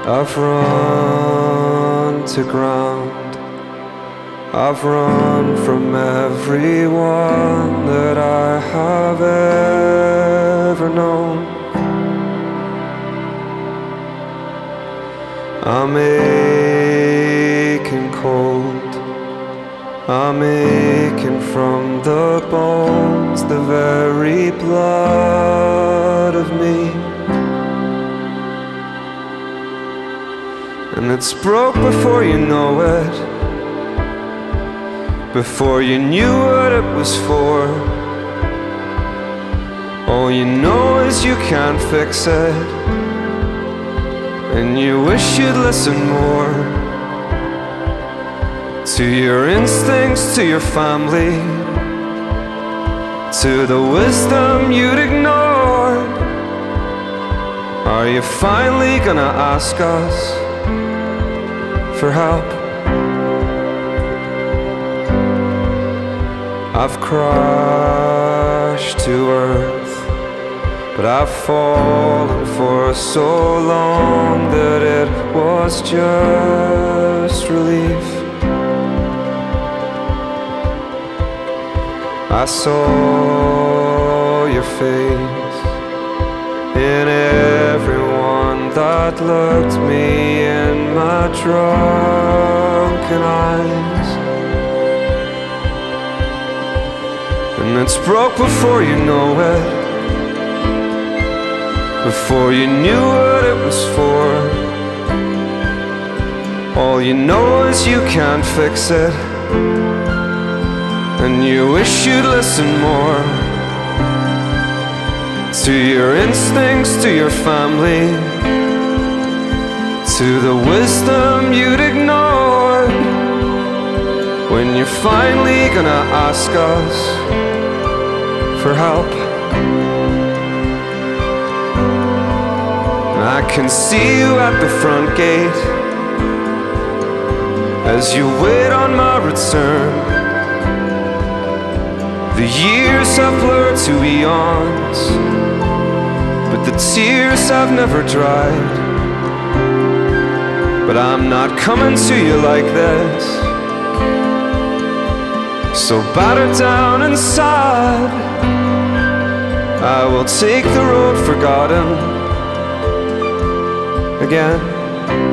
I've run to ground. I've run from everyone that I have ever known. I'm aching cold. I'm aching from the bones, the very blood of me. And it's broke before you know it, before you knew what it was for. All you know is you can't fix it, and you wish you'd listen more to your instincts, to your family, to the wisdom you'd ignored. Are you finally gonna ask us for help? I've crashed to earth, but I've fallen for so long that it was just relief. I saw your face in everyone that looked me in my drunken eyes. And it's broke before you know it, before you knew what it was for. All you know is you can't fix it, and you wish you'd listen more to your instincts, to your family, to the wisdom you'd ignored. When you're finally gonna ask us for help, I can see you at the front gate as you wait on my return. The years have blurred to eons, but the tears have never dried. But I'm not coming to you like this, so battered down and sad, I will take the road forgotten again.